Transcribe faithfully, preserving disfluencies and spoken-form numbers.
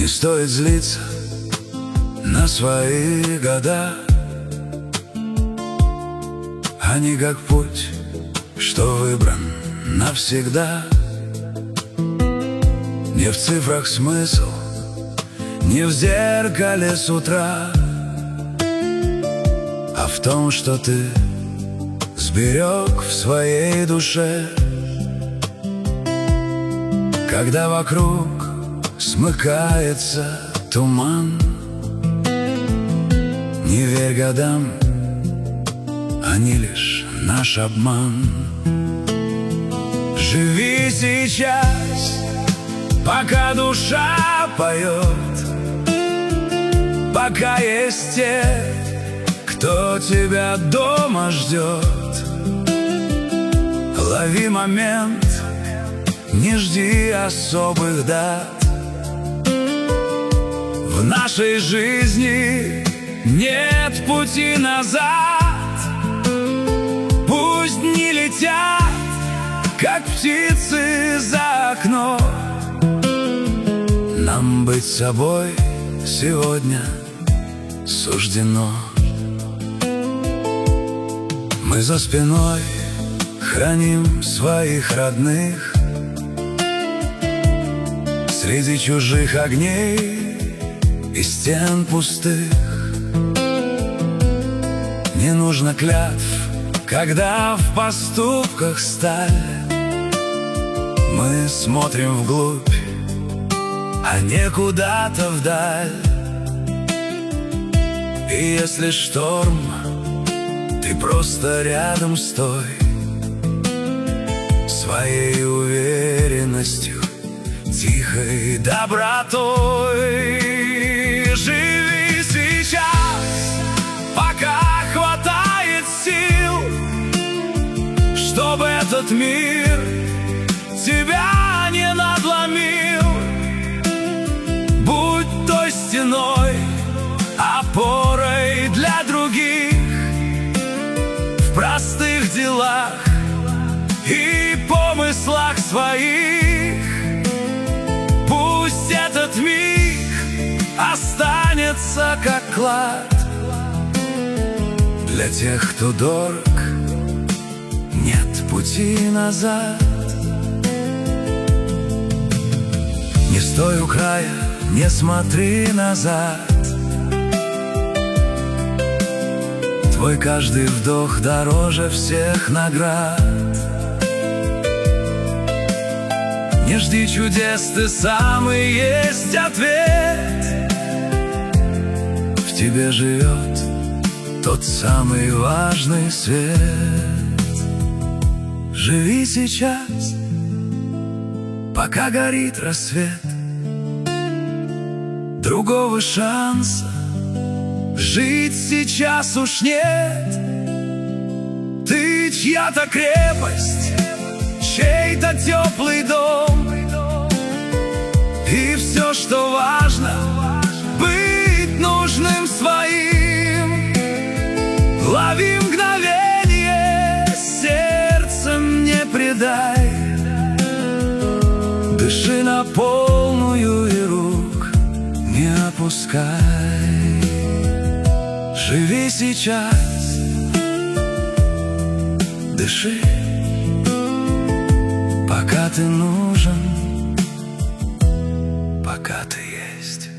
Не стоит злиться на свои года. Они как путь, что выбран навсегда. Не в цифрах смысл, не в зеркале с утра, а в том, что ты сберег в своей душе. Когда вокруг смыкается туман, не верь годам, они лишь наш обман. Живи сейчас, пока душа поет, пока есть те, кто тебя дома ждет. Лови момент, не жди особых дат. В нашей жизни нет пути назад. Пусть дни летят, как птицы за окно. Нам быть собой сегодня суждено. Мы за спиной храним своих родных среди чужих огней и стен пустых. Не нужно клятв, когда в поступках сталь. Мы смотрим вглубь, а не куда-то вдаль. И если шторм, ты просто рядом стой, своей уверенностью, тихой добротой. Живи сейчас, пока хватает сил, чтобы этот мир тебя не надломил. Будь той стеной, опорой для других в простых делах и помыслах своих. Пусть этот миг останется как клад для тех, кто дорог. Нет пути назад. Не стой у края, не смотри назад. Твой каждый вдох дороже всех наград. Не жди чудес, ты сам и есть ответ. В тебе живет тот самый важный свет. Живи сейчас, пока горит рассвет. Другого шанса жить сейчас уж нет. Ты чья-то крепость, чей-то теплый дом. И все, что важно, быть нужным своим. Лови мгновение, сердцем не предай. Дыши на полную и рук не опускай. Живи сейчас, дыши, пока ты нужен, пока ты есть.